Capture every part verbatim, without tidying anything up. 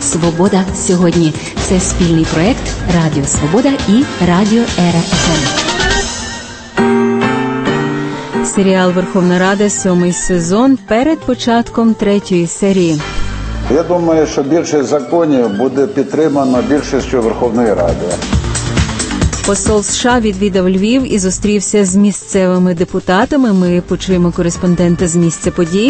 «Свобода сьогодні». Це спільний проект Радіо Свобода і Радіо Ера еф ем. Серіал «Верховна Рада», сьомий сезон, перед початком третьої серії. Я думаю, що більшість законів буде підтримано більшістю Верховної Ради. Посол США відвідав Львів і зустрівся з місцевими депутатами. Ми почуємо кореспондента з місця подій.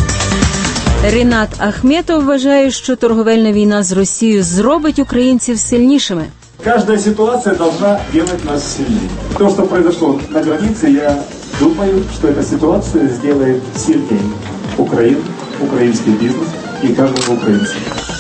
Рінат Ахметов вважає, що торговельна війна з Росією зробить українців сильнішими. Каждая ситуация должна делать нас сильнее. То, что произошло на границе, я думаю, что эта ситуация сделает сильнее Украину, украинский бизнес и каждого украинца.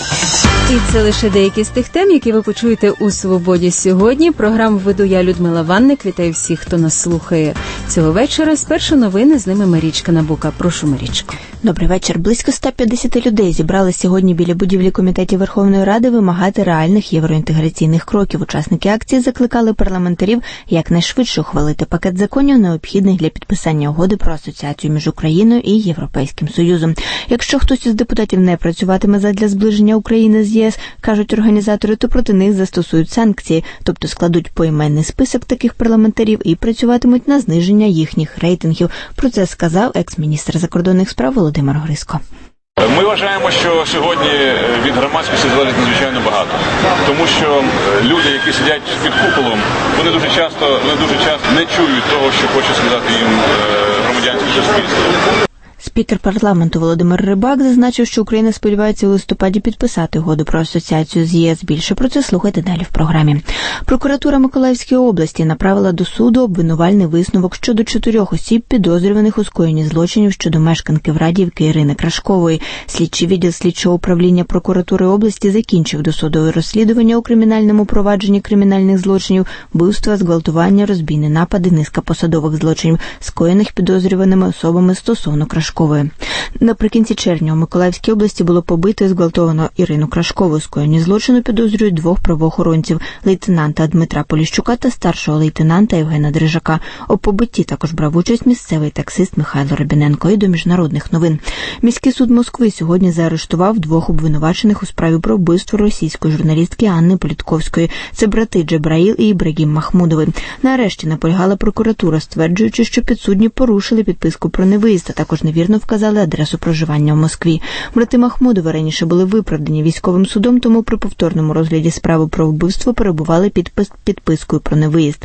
І це лише деякі з тих тем, які ви почуєте у «Свободі сьогодні». Програму веду я, Людмила Ванник. Вітаю всіх, хто нас слухає цього вечора. Спершу новини, з ними Марічка Набука. Прошу, Марічко. Добрий вечір. Близько ста п'ятдесят людей зібрали сьогодні біля будівлі Комітетів Верховної Ради вимагати реальних євроінтеграційних кроків. Учасники акції закликали парламентарів якнайшвидше ухвалити пакет законів, необхідних для підписання угоди про асоціацію між Україною і Європейським Союзом. Якщо хтось із депутатів не працюватиме задля зближення України з ЄС, кажуть організатори, то проти них застосують санкції, тобто складуть поіменний список таких парламентарів і працюватимуть на зниження їхніх рейтингів. Про це сказав екс-міністр закордонних справ Володимир Грицько. Ми вважаємо, що сьогодні від громадськості залежить надзвичайно багато. Тому що люди, які сидять під куполом, вони дуже часто, вони дуже часто не чують того, що хоче сказати їм громадянське суспільство. Спікер парламенту Володимир Рибак зазначив, що Україна сподівається у листопаді підписати угоду про асоціацію з ЄС. Більше про це слухайте далі в програмі. Прокуратура Миколаївської області направила до суду обвинувальний висновок щодо чотирьох осіб, підозрюваних у скоєнні злочинів щодо мешканки Врадіївки Ірини Крашкової. Слідчий відділ слідчого управління прокуратури області закінчив досудове розслідування у кримінальному провадженні кримінальних злочинів, вбивства, зґвалтування, розбійні напади, низка посадових злочинів, скоєних підозрюваними особами стосовно Крашкової. Наприкінці червня у Миколаївській області було побито і зґвалтовано Ірину Крашкову. Скоєнні злочину підозрюють двох правоохоронців – лейтенанта Дмитра Поліщука та старшого лейтенанта Євгена Дрижака. У побитті також брав участь місцевий таксист Михайло Рибіненко. І до міжнародних новин. Міський суд Москви сьогодні заарештував двох обвинувачених у справі про вбивство російської журналістки Анни Політковської. Це брати Джебраїл і Ібрагім Махмудови. На арешті наполягала прокуратура, стверджуючи, що підсудні порушили підписку про невиїзд, а також невірно вказали адресу проживання в Москві. Брати Махмудови раніше були виправдані військовим судом, тому при повторному розгляді справи про вбивство перебували під підпискою про невиїзд.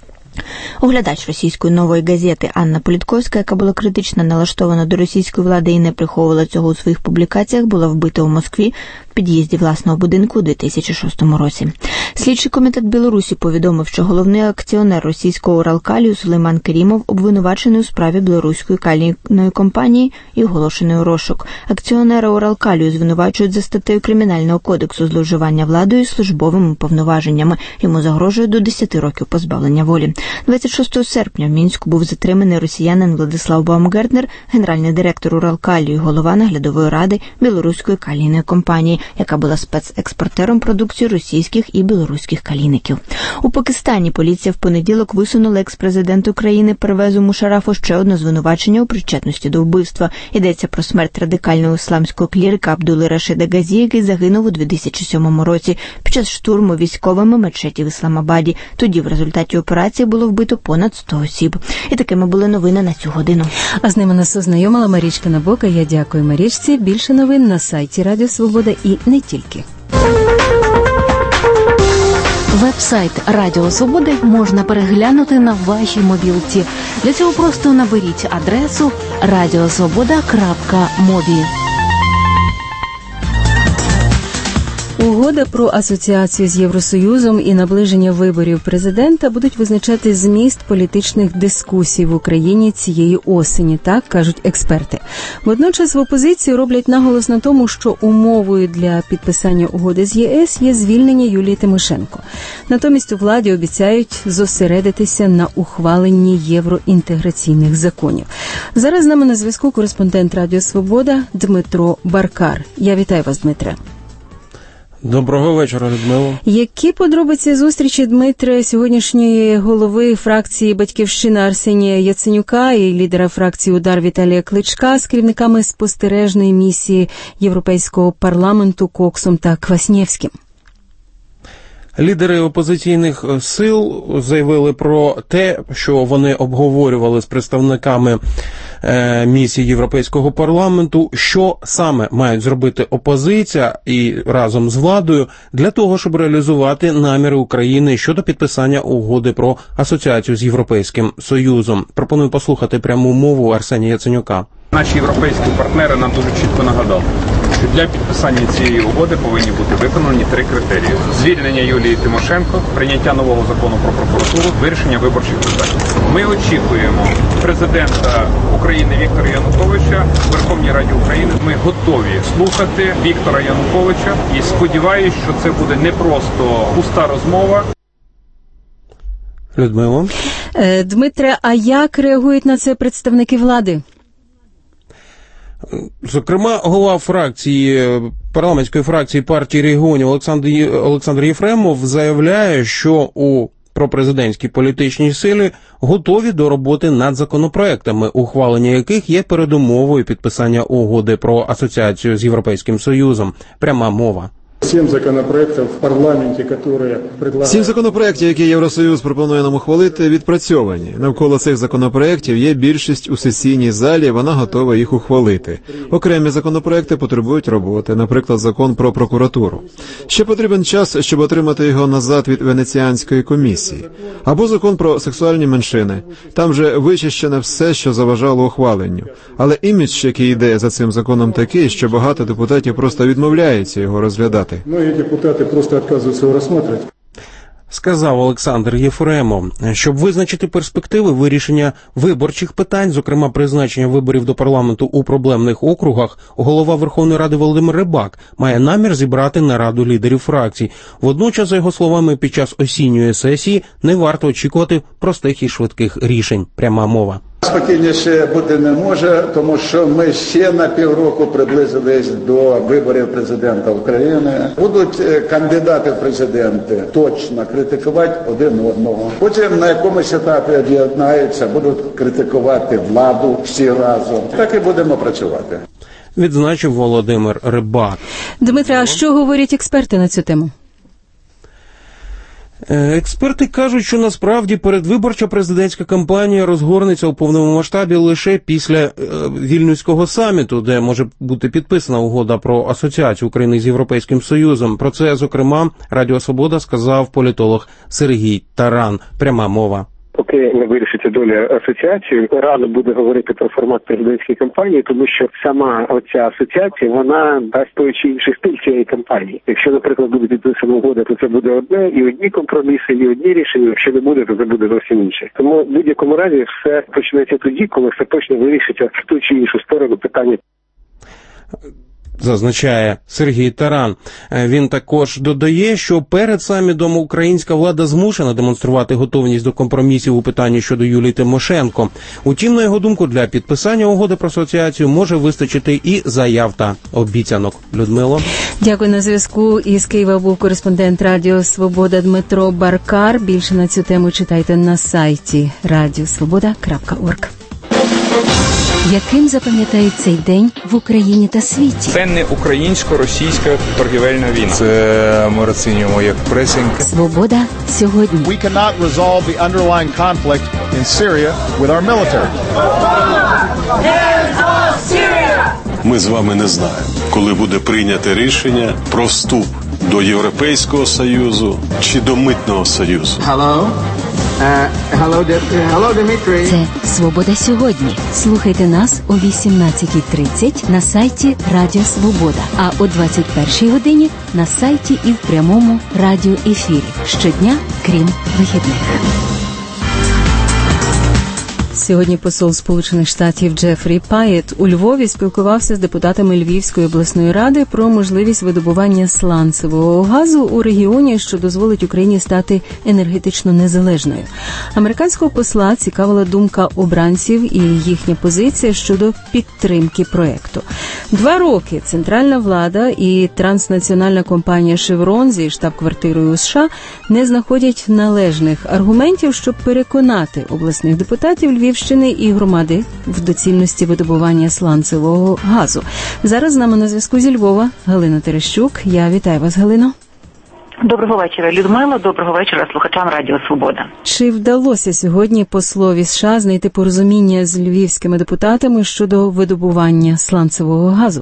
Оглядач російської «Нової газети» Анна Політковська, яка була критично налаштована до російської влади і не приховувала цього у своїх публікаціях, була вбита у Москві в під'їзді власного будинку у дві тисячі шостому році. Слідчий комітет Білорусі повідомив, що головний акціонер російського «Уралкалію» Сулейман Керімов обвинувачений у справі білоруської калійної компанії і оголошений у розшук. Акціонера «Уралкалію» звинувачують за статтею Кримінального кодексу зловживання владою і службовими повноваженнями. Йому загрожує до десяти років позбавлення волі. двадцять шостого серпня в Мінську був затриманий росіянин Владислав Баумгартнер, генеральний директор «Уралкалію» і голова наглядової ради білоруської калійної компанії, яка була спецекспортером продукції російських і білоруських калійників. У Пакистані поліція в понеділок висунула екс-президенту країни Первезу Мушарафу ще одне звинувачення у причетності до вбивства. Йдеться про смерть радикального ісламського клірика Абдули Рашида Газі, який загинув у дві тисячі сьомому році під час штурму військовими мечеті в Ісламабаді. Тоді в результаті операції було вбито понад сто осіб. І такими були новини на цю годину. А з ними нас ознайомила Марічка Набука. Я дякую Марічці. Більше новин на сайті Радіо Свобода і не тільки. Веб-сайт Радіо Свободи можна переглянути на вашій мобілці. Для цього просто наберіть адресу радіосвобода крапка мобі. Угода про асоціацію з Євросоюзом і наближення виборів президента будуть визначати зміст політичних дискусій в Україні цієї осені, так кажуть експерти. Водночас в опозиції роблять наголос на тому, що умовою для підписання угоди з ЄС є звільнення Юлії Тимошенко. Натомість у владі обіцяють зосередитися на ухваленні євроінтеграційних законів. Зараз з нами на зв'язку кореспондент Радіо Свобода Дмитро Баркар. Я вітаю вас, Дмитре. Доброго вечора, Людмило. Які подробиці зустрічі, Дмитре, сьогоднішньої голови фракції «Батьківщина» Арсенія Яценюка і лідера фракції «Удар» Віталія Кличка з керівниками спостережної місії Європейського парламенту Коксом та Кваснєвським? Лідери опозиційних сил заявили про те, що вони обговорювали з представниками е, місії Європейського парламенту, що саме мають зробити опозиція і разом з владою для того, щоб реалізувати наміри України щодо підписання угоди про асоціацію з Європейським Союзом. Пропоную послухати пряму мову Арсенія Яценюка. Наші європейські партнери нам дуже чітко нагадали, що для підписання цієї угоди повинні бути виконані три критерії: звільнення Юлії Тимошенко, прийняття нового закону про прокуратуру, вирішення виборчих питань. Ми очікуємо президента України Віктора Януковича в Верховній Раді України. Ми готові слухати Віктора Януковича і сподіваюся, що це буде не просто пуста розмова. Людмило. Дмитре, а як реагують на це представники влади? Зокрема, голова фракції, парламентської фракції партії регіонів Олександр, Олександр Єфремов заявляє, що у пропрезидентській політичній силі готові до роботи над законопроектами, ухвалення яких є передумовою підписання угоди про асоціацію з Європейським Союзом. Пряма мова. Сім законопроєктів в парламенті, які предлагають... Сім законопроєктів, які Євросоюз пропонує нам ухвалити, відпрацьовані. Навколо цих законопроєктів є більшість у сесійній залі, вона готова їх ухвалити. Окремі законопроєкти потребують роботи, наприклад, закон про прокуратуру. Ще потрібен час, щоб отримати його назад від Венеціанської комісії. Або закон про сексуальні меншини. Там вже вичищене все, що заважало ухваленню. Але імідж, який йде за цим законом, такий, що багато депутатів просто відмовляються його розглядати. Многі депутати просто відказуються його розглядати. Сказав Олександр Єфремов. Щоб визначити перспективи вирішення виборчих питань, зокрема призначення виборів до парламенту у проблемних округах, голова Верховної Ради Володимир Рибак має намір зібрати нараду лідерів фракцій. Водночас, за його словами, під час осінньої сесії не варто очікувати простих і швидких рішень. Пряма мова. Спокійніше бути не може, тому що ми ще на півроку приблизились до виборів президента України. Будуть кандидати в президенти точно критикувати один одного. Потім на якомусь етапі об'єднаються, будуть критикувати владу всі разом. Так і будемо працювати. Відзначив Володимир Рибак. Дмитре, а що говорять експерти на цю тему? Експерти кажуть, що насправді передвиборча президентська кампанія розгорнеться у повному масштабі лише після е, Вільнюського саміту, де може бути підписана угода про асоціацію України з Європейським Союзом. Про це, зокрема, Радіо Свобода сказав політолог Сергій Таран. Пряма мова. Поки не вирішиться доля асоціації, рано буде говорити про формат президентської кампанії, тому що сама оця асоціація, вона дасть той чи інший стиль цієї кампанії. Якщо, наприклад, буде підписана угода, то це буде одне, і одні компроміси, і одні рішення. Якщо не буде, то це буде зовсім інше. Тому в будь-якому разі все почнеться тоді, коли все точно вирішиться в ту чи іншу сторону питання. Зазначає Сергій Таран. Він також додає, що перед самітом українська влада змушена демонструвати готовність до компромісів у питанні щодо Юлії Тимошенко. Утім, на його думку, для підписання угоди про асоціацію може вистачити і заяв та обіцянок. Людмило. Дякую. На зв'язку із Києва був кореспондент Радіо Свобода Дмитро Баркар. Більше на цю тему читайте на сайті радіосвобода крапка орг. Яким запам'ятають цей день в Україні та світі? Це не українсько-російська торгівельна війна. Це ми розцінюємо як пресинг. Свобода сьогодні. We cannot resolve the underlying conflict in Syria with our military. Ми з вами не знаємо, коли буде прийняте рішення про вступ до Європейського Союзу чи до Митного Союзу. Hello? Uh, hello, hello, Дмитрий. Це «Свобода сьогодні». Слухайте нас о вісімнадцятій тридцять на сайті Радіо Свобода, а о двадцять першій годині на сайті і в прямому радіоефірі. Щодня, крім вихідних. Сьогодні посол Сполучених Штатів Джефрі Паєт у Львові спілкувався з депутатами Львівської обласної ради про можливість видобування сланцевого газу у регіоні, що дозволить Україні стати енергетично незалежною. Американського посла цікавила думка обранців і їхня позиція щодо підтримки проекту. Два роки центральна влада і транснаціональна компанія «Шеврон» зі штаб-квартирою у США не знаходять належних аргументів, щоб переконати обласних депутатів Львівщини і громади в доцільності видобування сланцевого газу. Зараз з нами на зв'язку зі Львова Галина Терещук. Я вітаю вас, Галино. Доброго вечора, Людмила. Доброго вечора слухачам Радіо Свобода. Чи вдалося сьогодні послові США знайти порозуміння з львівськими депутатами щодо видобування сланцевого газу?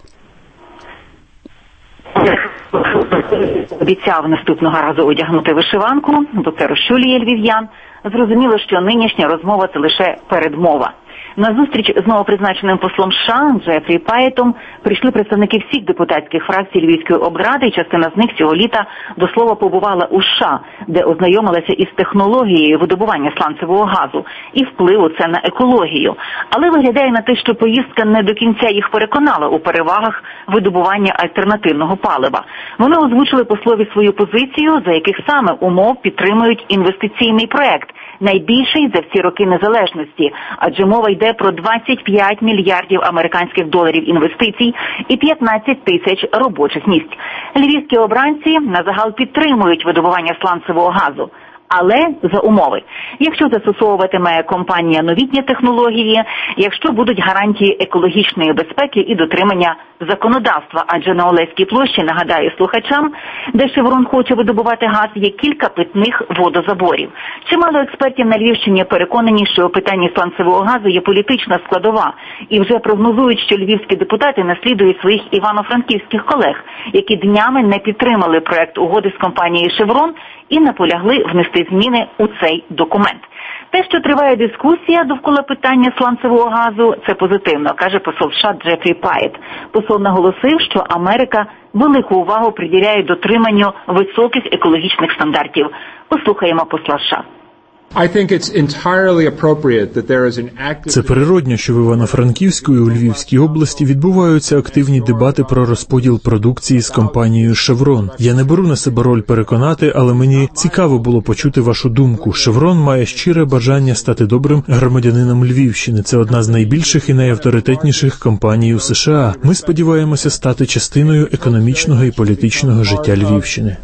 Обіцяв наступного разу одягнути вишиванку, бо це розчулює львів'ян. Зрозуміло, що нинішня розмова – це лише передмова. На зустріч з новопризначеним послом США Джефрі Паєтом прийшли представники всіх депутатських фракцій Львівської облради, і частина з них цього літа до слова побувала у США, де ознайомилася із технологією видобування сланцевого газу і впливу це на екологію. Але виглядає на те, що поїздка не до кінця їх переконала у перевагах видобування альтернативного палива. Вони озвучили послові свою позицію, за яких саме умов підтримують інвестиційний проект, найбільший за всі роки незалежності, адже мова йде про двадцять п'ять мільярдів американських доларів інвестицій і п'ятнадцять тисяч робочих місць. Львівські обранці назагал підтримують видобування сланцевого газу, але за умови. Якщо застосовуватиме компанія новітні технології, якщо будуть гарантії екологічної безпеки і дотримання законодавства, адже на Олеській площі, нагадаю слухачам, де «Шеврон» хоче видобувати газ, є кілька питних водозаборів. Чимало експертів на Львівщині переконані, що у питанні сланцевого газу є політична складова, і вже прогнозують, що львівські депутати наслідують своїх івано-франківських колег, які днями не підтримали проект угоди з компанією «Шеврон» і наполягли внести зміни у цей документ. Те, що триває дискусія довкола питання сланцевого газу, це позитивно, каже посол США Джефрі Паєт. Посол наголосив, що Америка велику увагу приділяє дотриманню високих екологічних стандартів. Послухаємо посла США. Це природно, що в Івано-Франківську і у Львівській області відбуваються активні дебати про розподіл продукції з компанією «Шеврон». Я не беру на себе роль переконати, але мені цікаво було почути вашу думку. «Шеврон» має щире бажання стати добрим громадянином Львівщини. Це одна з найбільших і найавторитетніших компаній у США. Ми сподіваємося стати частиною економічного і політичного життя Львівщини.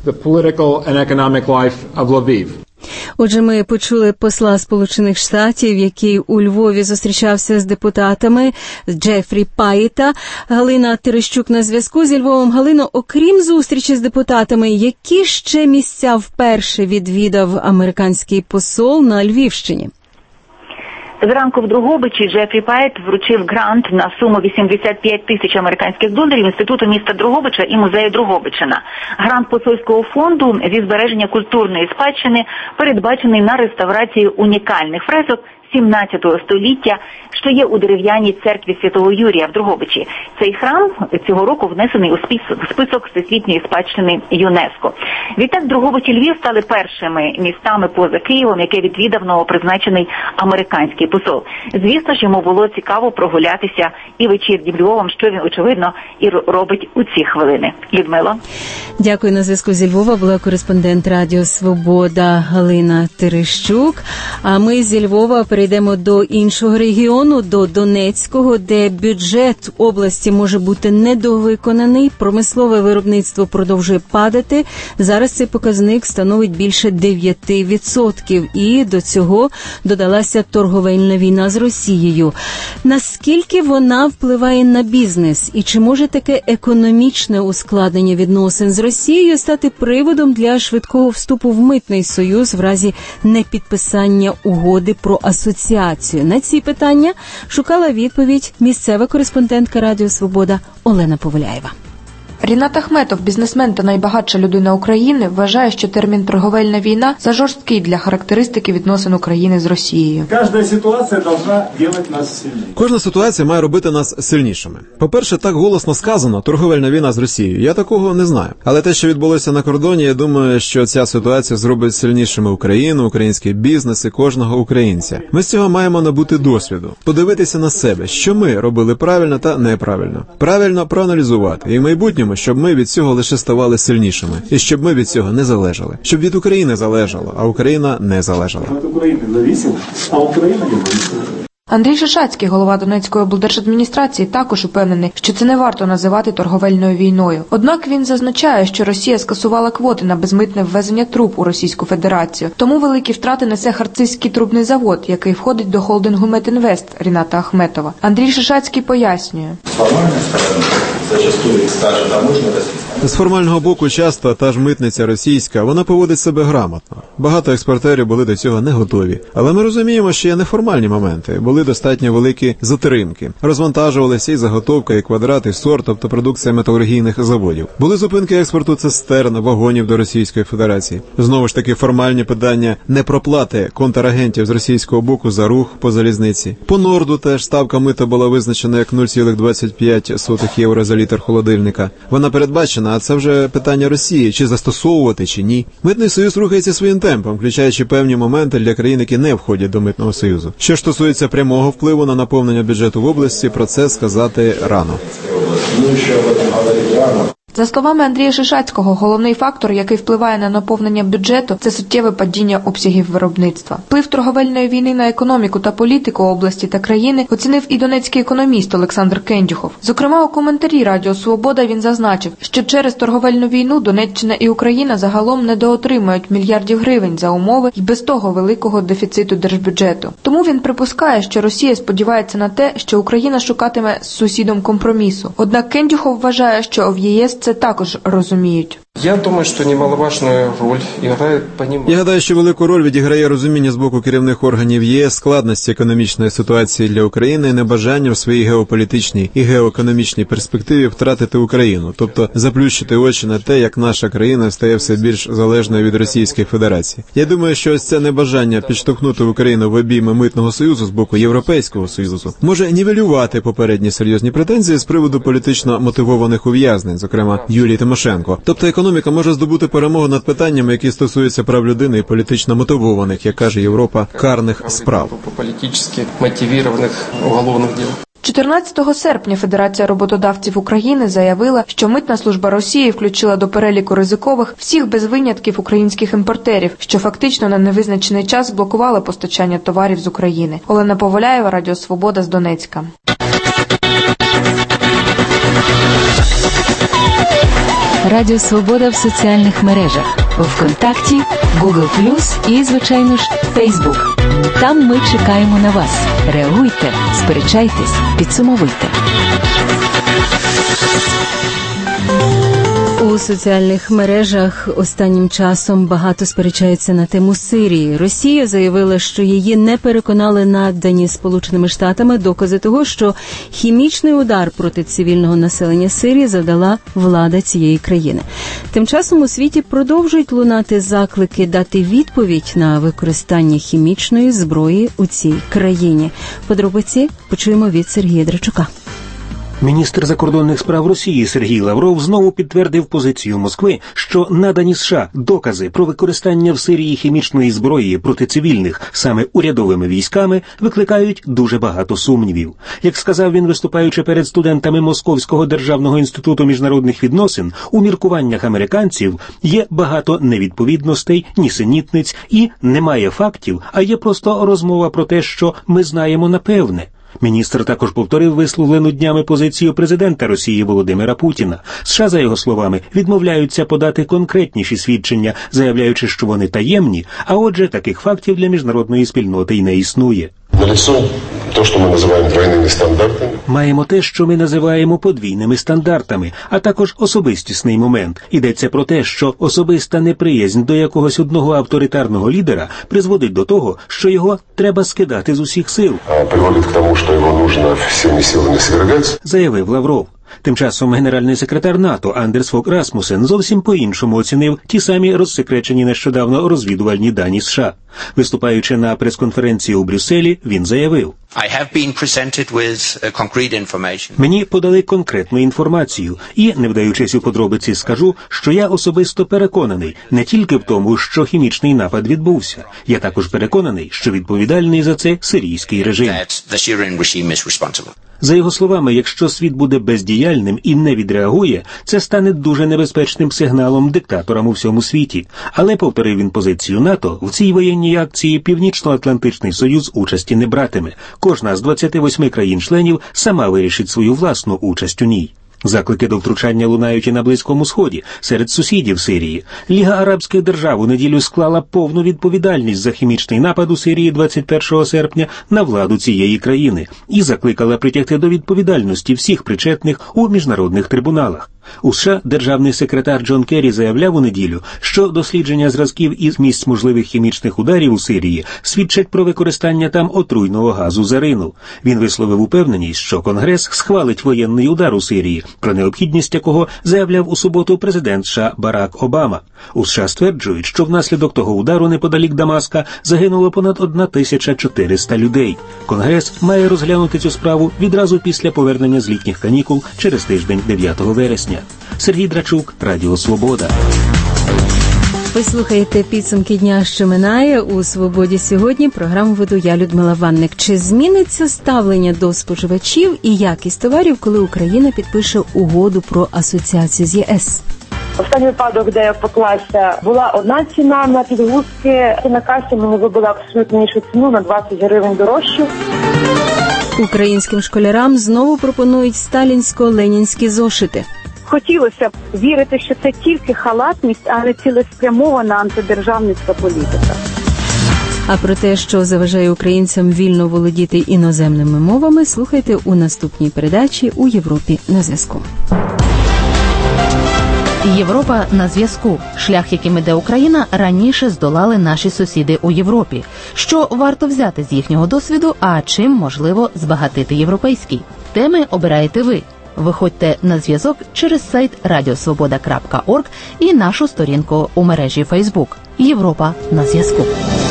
Отже, ми почули посла Сполучених Штатів, який у Львові зустрічався з депутатами, Джефрі Паєта. Галина Терещук на зв'язку зі Львовом. Галино, окрім зустрічі з депутатами, які ще місця вперше відвідав американський посол на Львівщині? Зранку в Дрогобичі Джефрі Паєт вручив грант на суму вісімдесят п'ять тисяч американських доларів Інституту міста Дрогобича і музею Дрогобичина. Грант посольського фонду зі збереження культурної спадщини передбачений на реставрацію унікальних фресок сімнадцятого століття, що є у дерев'яній церкві Святого Юрія в Дрогобичі. Цей храм цього року внесений у список Всесвітньої спадщини ЮНЕСКО. Відтак Дрогобич і Львів стали першими містами поза Києвом, яке відвідав новопризначений американський посол. Звісно ж, йому було цікаво прогулятися і вечірнім Львовом, що він, очевидно, і робить у ці хвилини. Людмило. Дякую. На зв'язку зі Львова була кореспондент Радіо Свобода Галина Терещук. А ми зі Львова перейдемо до іншого регіону, до Донецького, де бюджет області може бути недовиконаний, промислове виробництво продовжує падати. Зараз цей показник становить більше дев'ять відсотків, і до цього додалася торговельна війна з Росією. Наскільки вона впливає на бізнес? І чи може таке економічне ускладнення відносин з Росією стати приводом для швидкого вступу в митний союз в разі непідписання угоди про асоціацію? На ці питання шукала відповідь місцева кореспондентка Радіо Свобода Олена Поволяєва. Рінат Ахметов, бізнесмен та найбагатша людина України, вважає, що термін «торговельна війна» зажорсткий для характеристики відносин України з Росією. Кожна ситуація повинна робити нас сильнішими. Кожна ситуація має робити нас сильнішими. По-перше, так голосно сказано «торговельна війна з Росією». Я такого не знаю. Але те, що відбулося на кордоні, я думаю, що ця ситуація зробить сильнішими Україну, український бізнес і кожного українця. Ми з цього маємо набути досвіду, подивитися на себе, що ми робили правильно та неправильно. Правильно проаналізувати. І в майбутньому, щоб ми від цього лише ставали сильнішими. І щоб ми від цього не залежали. Щоб від України залежало, а Україна не залежала. Від України зависимо, а Україна не зависила. Андрій Шишацький, голова Донецької облдержадміністрації, також упевнений, що це не варто називати торговельною війною. Однак він зазначає, що Росія скасувала квоти на безмитне ввезення труб у Російську Федерацію. Тому великі втрати несе Харцизький трубний завод, який входить до холдингу «Метінвест» Ріната Ахметова. Андрій Шишацький пояснює. З формального боку часто та ж митниця російська, вона поводить себе грамотно. Багато експортерів були до цього не готові. Але ми розуміємо, що є неформальні моменти. Були достатньо великі затримки. Розвантажувалися і заготовка, і квадрат, і сорт, тобто продукція металургійних заводів. Були зупинки експорту цистерн, вагонів до Російської Федерації. Знову ж таки, формальні питання непроплати контрагентів з російського боку за рух по залізниці. По Норду теж ставка мита була визначена як нуль цілих двадцять п'ять сотих євро за літр холодильника. Вона передбачена, а це вже питання Росії, чи застосовувати, чи ні. Митний союз рухається своїм темпом, включаючи певні моменти для країн, які не входять до митного союзу. Що ж стосується прямого впливу на наповнення бюджету в області, про це сказати рано. За словами Андрія Шишацького, головний фактор, який впливає на наповнення бюджету, це суттєве падіння обсягів виробництва. Вплив торговельної війни на економіку та політику області та країни оцінив і донецький економіст Олександр Кендюхов. Зокрема, у коментарі Радіо Свобода він зазначив, що через торговельну війну Донеччина і Україна загалом недоотримають мільярдів гривень за умови й без того великого дефіциту держбюджету. Тому він припускає, що Росія сподівається на те, що Україна шукатиме з сусідом компромісу. Однак Кендюхов вважає, що в ЄС це також розуміють. Я думаю, що немаловажну роль грає понімання. Я гадаю, що велику роль відіграє розуміння з боку керівних органів ЄС складності економічної ситуації для України і небажання в своїй геополітичній і геоекономічній перспективі втратити Україну, тобто заплющити очі на те, як наша країна стає все більш залежною від Російської Федерації. Я думаю, що ось це небажання підштовхнути Україну в обійми митного союзу з боку Європейського союзу може нівелювати попередні серйозні претензії з приводу політично мотивованих ув'язнень, зокрема Юлії Тимошенко. Тобто економіка може здобути перемогу над питаннями, які стосуються прав людини і політично мотивованих, як каже Європа, карних справ. Політично мотивованих уголовних діл. чотирнадцятого серпня Федерація роботодавців України заявила, що митна служба Росії включила до переліку ризикових всіх без винятків українських імпортерів, що фактично на невизначений час блокували постачання товарів з України. Олена Поволяєва, Радіо Свобода з Донецька. Радіо Свобода в соціальних мережах. ВКонтакті, Google плюс і, звичайно ж, Фейсбук. Там ми чекаємо на вас. Реагуйте, сперечайтесь, підсумовуйте. У соціальних мережах останнім часом багато сперечаються на тему Сирії. Росія заявила, що її не переконали надані Сполученими Штатами докази того, що хімічний удар проти цивільного населення Сирії завдала влада цієї країни. Тим часом у світі продовжують лунати заклики дати відповідь на використання хімічної зброї у цій країні. Подробиці почуємо від Сергія Драчука. Міністр закордонних справ Росії Сергій Лавров знову підтвердив позицію Москви, що надані США докази про використання в Сирії хімічної зброї проти цивільних саме урядовими військами викликають дуже багато сумнівів. Як сказав він, виступаючи перед студентами Московського державного інституту міжнародних відносин, у міркуваннях американців є багато невідповідностей, нісенітниць і немає фактів, а є просто розмова про те, що ми знаємо напевне. Міністр також повторив висловлену днями позицію президента Росії Володимира Путіна. США, за його словами, відмовляються подати конкретніші свідчення, заявляючи, що вони таємні, а отже, таких фактів для міжнародної спільноти й не існує. То, що ми називаємо двойними стандартами. Маємо те, що ми називаємо подвійними стандартами, а також особистісний момент. Йдеться про те, що особиста неприязнь до якогось одного авторитарного лідера призводить до того, що його треба скидати з усіх сил. А приводить к тому, що його потрібно всіми силами свергати. Заявив Лавров. Тим часом генеральний секретар НАТО Андерс Фог Расмусен зовсім по-іншому оцінив ті самі розсекречені нещодавно розвідувальні дані США. Виступаючи на прес-конференції у Брюсселі, він заявив: «Мені подали конкретну інформацію, і, не вдаючись у подробиці, скажу, що я особисто переконаний не тільки в тому, що хімічний напад відбувся. Я також переконаний, що відповідальний за це сирійський режим». За його словами, якщо світ буде бездіяльним і не відреагує, це стане дуже небезпечним сигналом диктаторам у всьому світі. Але, повторив він позицію НАТО, в цій воєнній акції Північно-Атлантичний Союз участі не братиме. Кожна з двадцяти восьми країн-членів сама вирішить свою власну участь у ній. Заклики до втручання лунають і на Близькому Сході, серед сусідів Сирії. Ліга арабських держав у неділю склала повну відповідальність за хімічний напад у Сирії двадцять першого серпня на владу цієї країни і закликала притягти до відповідальності всіх причетних у міжнародних трибуналах. У США державний секретар Джон Керрі заявляв у неділю, що дослідження зразків із місць можливих хімічних ударів у Сирії свідчать про використання там отруйного газу зарину. Він висловив упевненість, що Конгрес схвалить воєнний удар у Сирії, про необхідність якого заявляв у суботу президент США Барак Обама. У США стверджують, що внаслідок того удару неподалік Дамаска загинуло понад тисяча чотириста людей. Конгрес має розглянути цю справу відразу після повернення з літніх канікул через тиждень дев'ятого вересня. Сергій Драчук, Радіо Свобода. Ви слухаєте підсумки дня, що минає. У «Свободі» сьогодні програму веду я, Людмила Ванник. Чи зміниться ставлення до споживачів і якість товарів, коли Україна підпише угоду про асоціацію з ЄС? Останній випадок, де я поклався, була одна ціна на підгузки. На касі мені вибила абсолютно іншу ціну, на двадцять гривень дорожчу. Українським школярам знову пропонують сталінсько-ленінські зошити. Хотілося б вірити, що це тільки халатність, а не цілеспрямована антидержавницька політика. А про те, що заважає українцям вільно володіти іноземними мовами, слухайте у наступній передачі «У Європі на зв'язку». Європа на зв'язку. Шлях, яким іде Україна, раніше здолали наші сусіди у Європі. Що варто взяти з їхнього досвіду, а чим можливо збагатити європейський? Теми обираєте ви. Виходьте на зв'язок через сайт радіосвобода крапка орг і нашу сторінку у мережі Фейсбук. Європа на зв'язку.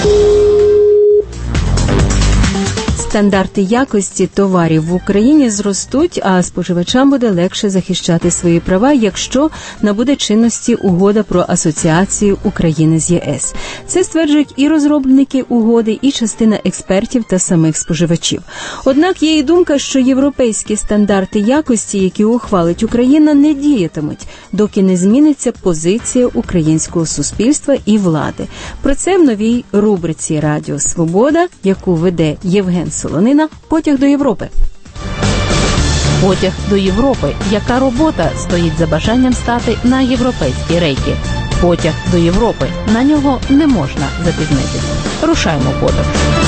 Стандарти якості товарів в Україні зростуть, а споживачам буде легше захищати свої права, якщо набуде чинності угода про асоціацію України з ЄС. Це стверджують і розробники угоди, і частина експертів та самих споживачів. Однак є і думка, що європейські стандарти якості, які ухвалить Україна, не діятимуть, доки не зміниться позиція українського суспільства і влади. Про це в новій рубриці «Радіо Свобода», яку веде Євген Солонина, «Потяг до Європи». Потяг до Європи. Яка робота стоїть за бажанням стати на європейські рейки? Потяг до Європи. На нього не можна запізнитись. Рушаємо подорож.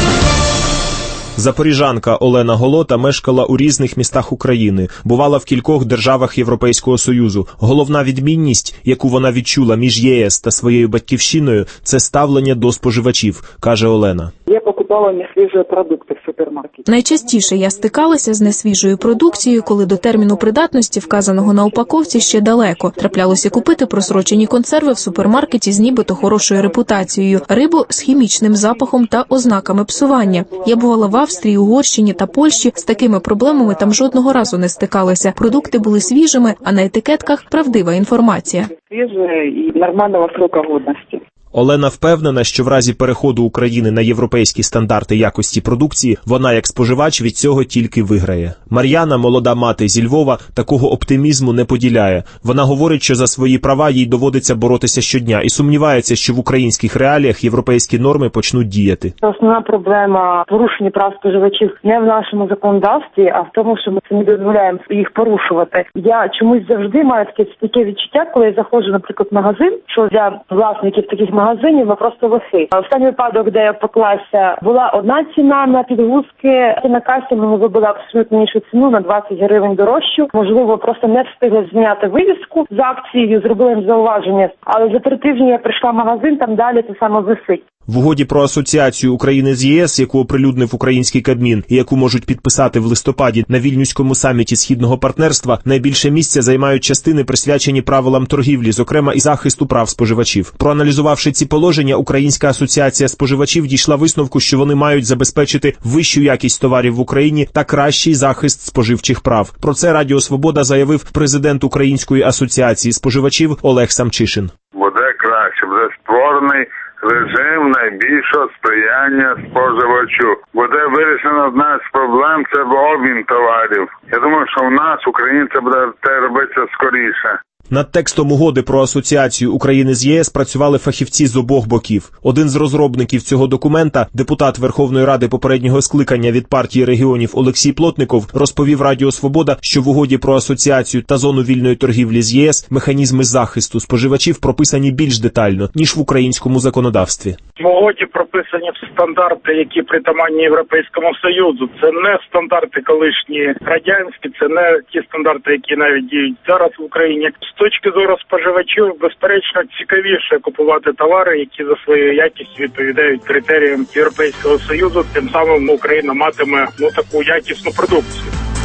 Запоріжанка Олена Голота мешкала у різних містах України, бувала в кількох державах Європейського Союзу. Головна відмінність, яку вона відчула між ЄС та своєю батьківщиною, це ставлення до споживачів, каже Олена. Я покупала несвіжі продукти в супермаркеті. Найчастіше я стикалася з несвіжою продукцією, коли до терміну придатності, вказаного на упаковці, ще далеко. Траплялося купити просрочені консерви в супермаркеті з нібито хорошою репутацією, рибу з хімічним запахом та ознаками псування. Я бувала в Австрії, Угорщині та Польщі. З такими проблемами там жодного разу не стикалася. Продукти були свіжими, а на етикетках правдива інформація. Свіже і нормального срока годності. Олена впевнена, що в разі переходу України на європейські стандарти якості продукції, вона як споживач від цього тільки виграє. Мар'яна, молода мати зі Львова, такого оптимізму не поділяє. Вона говорить, що за свої права їй доводиться боротися щодня і сумнівається, що в українських реаліях європейські норми почнуть діяти. Основна проблема порушення прав споживачів не в нашому законодавстві, а в тому, що ми це не дозволяємо їх порушувати. Я чомусь завжди маю таке, таке відчуття, коли я заходжу, наприклад, в магазин, що для власників таких магазинів ми просто лохи. Останній випадок, де я поклався, була одна ціна на підгузки. На касі мені вибила абсолютно іншу ціну, на двадцять гривень дорожчу. Можливо, просто не встигли зняти вивіску з акцією, зробили їм зауваження. Але за три тижні я прийшла в магазин, там далі те саме висить. В угоді про асоціацію України з ЄС, яку оприлюднив український Кабмін і яку можуть підписати в листопаді на Вільнюському саміті Східного партнерства, найбільше місця займають частини, присвячені правилам торгівлі, зокрема і захисту прав споживачів. Проаналізувавши ці положення, Українська асоціація споживачів дійшла висновку, що вони мають забезпечити вищу якість товарів в Україні та кращий захист споживчих прав. Про це Радіо Свобода заявив президент Української асоціації споживачів Олег Самчишин. Буде краще, буде створений режим найбільшого сприяння споживачу. Буде вирішена одна з проблем – це обмін товарів. Я думаю, що в нас, українцям, буде те робитися скоріше. Над текстом угоди про асоціацію України з ЄС працювали фахівці з обох боків. Один з розробників цього документа, депутат Верховної Ради попереднього скликання від партії регіонів Олексій Плотников, розповів Радіо Свобода, що в угоді про асоціацію та зону вільної торгівлі з ЄС механізми захисту споживачів прописані більш детально, ніж в українському законодавстві. В угоді прописані стандарти, які притаманні Європейському Союзу. Це не стандарти колишні радянські, це не ті стандарти, які навіть діють зараз в Україні. З точки зору споживачів, безперечно, цікавіше купувати товари, які за своєю якістю відповідають критеріям Європейського Союзу. Тим самим Україна матиме ну таку якісну продукцію.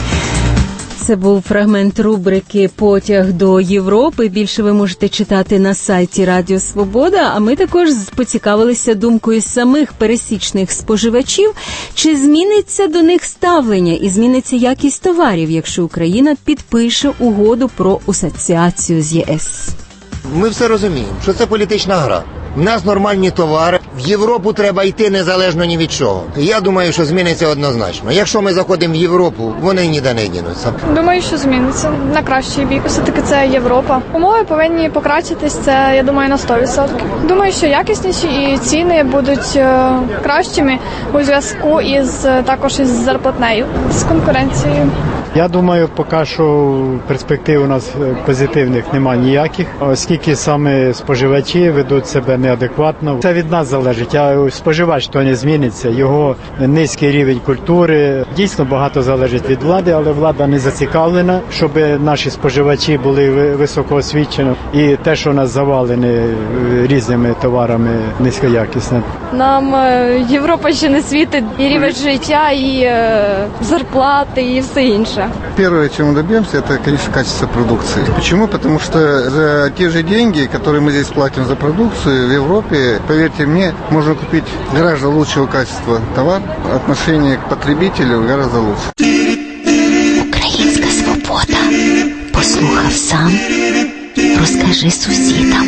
Це був фрагмент рубрики «Потяг до Європи». Більше ви можете читати на сайті Радіо Свобода. А ми також поцікавилися думкою самих пересічних споживачів, чи зміниться до них ставлення і зміниться якість товарів, якщо Україна підпише угоду про асоціацію з ЄС. Ми все розуміємо, що це політична гра. У нас нормальні товари, в Європу треба йти незалежно ні від чого. Я думаю, що зміниться однозначно. Якщо ми заходимо в Європу, вони ніде не дінуться. Думаю, що зміниться на кращий бік. Все-таки це Європа. Умови повинні покращитись, це, я думаю, на сто відсотків. Думаю, що якісніші і ціни будуть е, кращими у зв'язку із також із зарплатнею, з конкуренцією. Я думаю, поки що перспектив у нас позитивних немає ніяких, оскільки саме споживачі ведуть себе неадекватно. Це від нас залежить, а споживач то не зміниться, його низький рівень культури. Дійсно багато залежить від влади, але влада не зацікавлена, щоб наші споживачі були високоосвічені. І те, що у нас завалені різними товарами низькоякісними. Нам Європа ще не світить і рівень життя, і зарплати, і все інше. Первое, чем мы добьемся, это, конечно, качество продукции. Почему? Потому что за те же деньги, которые мы здесь платим за продукцию, в Европе, поверьте мне, можно купить гораздо лучшего качества товар. Отношение к потребителю гораздо лучше. Українська свобода. Послухав сам, розкажи сусідам.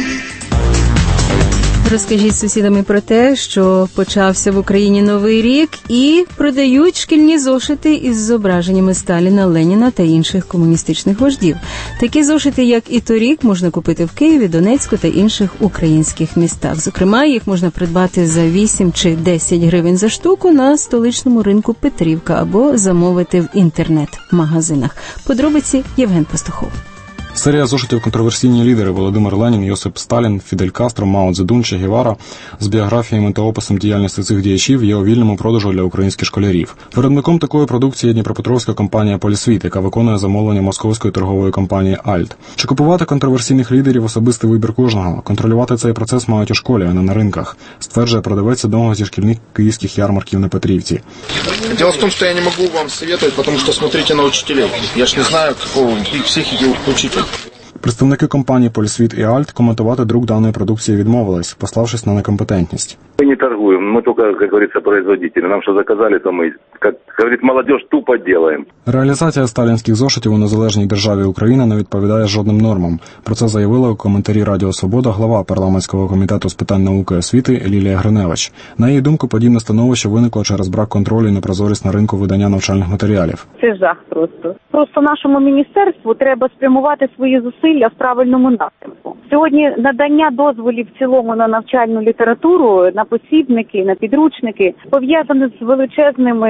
Розкажіть сусідам про те, що почався в Україні Новий рік і продають шкільні зошити із зображеннями Сталіна, Леніна та інших комуністичних вождів. Такі зошити, як і торік, можна купити в Києві, Донецьку та інших українських містах. Зокрема, їх можна придбати за вісім чи десять гривень за штуку на столичному ринку Петрівка або замовити в інтернет-магазинах. Подробиці Євген Пастухов. Серія зошитів «Контроверсійні лідери» Володимир Ленін, Йосип Сталін, Фідель Кастро, Мао Цзедун, Че Гевара з біографіями та описом діяльності цих діячів є у вільному продажу для українських школярів. Виробником такої продукції є дніпропетровська компанія «Полісвіт», яка виконує замовлення московської торгової компанії «Альт». Чи купувати контроверсійних лідерів – особистий вибір кожного. Контролювати цей процес мають у школі, а не на ринках, стверджує продавець одного зі шкільних київських ярмарків на Петрівці. Дело в том, что я не могу вам советовать, потому что смотрите на учителей. Я ж не знаю, какого их психики учитель. Представники компаній «Полісвіт» і «Альт» коментувати друк даної продукції відмовились, пославшись на некомпетентність. Мы не торгуем, мы только, как говорится, производители. Нам что заказали, то мы, как говорит молодежь, тупо делаем. Реалізація сталінських зошитів у незалежній державі Україна не відповідає жодним нормам. Про це заявила у коментарі Радіо Свобода глава парламентського комітету з питань науки і освіти Лілія Гриневич. На її думку, подібне становище виникло через брак контролю і непрозорість на ринку видання навчальних матеріалів. Це жах просто. Просто нашому міністерству треба спрямувати свої зусилля в правильному напрямку. Сьогодні надання дозволів в цілому на навчальну літературу, на посібники, на підручники пов'язане з величезними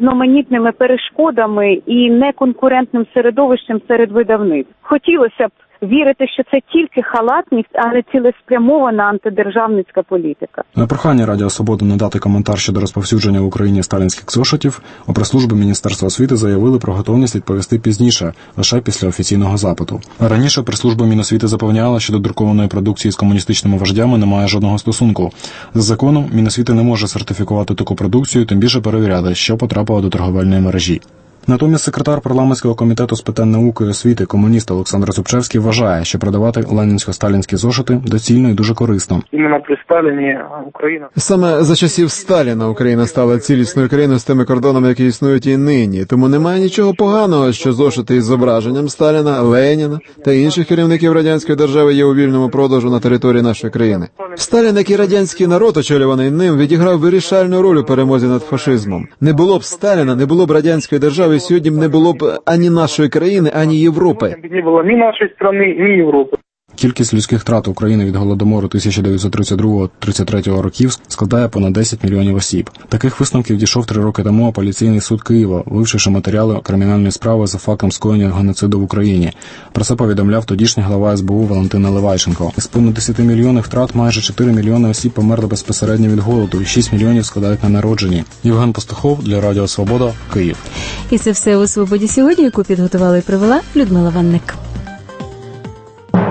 різноманітними перешкодами і неконкурентним середовищем серед видавництв. Хотілося б вірити, що це тільки халатність, а не цілеспрямована антидержавницька політика. На прохання Радіо Свобода надати коментар щодо розповсюдження в Україні сталінських зошитів у прес-службі Міністерства освіти заявили про готовність відповісти пізніше, лише після офіційного запиту. Раніше прес-служба Міносвіти запевняла, що до друкованої продукції з комуністичними вождями немає жодного стосунку. За законом Міносвіти не може сертифікувати таку продукцію, тим більше перевіряти, що потрапило до торговельної мережі. Натомість секретар парламентського комітету з питань науки і освіти комуніст Олександр Зубчевський вважає, що продавати ленінсько-сталінські зошити доцільно і дуже корисно. Іменно при Сталіні Україна. Саме за часів Сталіна Україна стала цілісною країною з тими кордонами, які існують і нині. Тому немає нічого поганого, що зошити із зображенням Сталіна, Леніна та інших керівників радянської держави є у вільному продажу на території нашої країни. Сталін, як і радянський народ, очолюваний ним, відіграв вирішальну роль у перемозі над фашизмом. Не було б Сталіна, не було б радянської держави, і сьогодні б не було б ані нашої країни, ані Європи. Не було ні нашої країни, ні Європи. Кількість людських втрат України від Голодомору тисяча дев'ятсот тридцять другого - тридцять третього років складає понад десять мільйонів осіб. Таких висновків дійшов три роки тому апеляційний суд Києва, вивчивши матеріали кримінальної справи за фактом скоєння геноциду в Україні. Про це повідомляв тодішній глава ес бе у Валентин Наливайченко. З понад десять мільйонів втрат майже чотири мільйони осіб померли безпосередньо від голоду і шість мільйонів складають ненароджені. Євген Пастухов для Радіо Свобода, Київ. І це все у «Свободі сьогодні», яку підготувала і провела Людмила Ванник.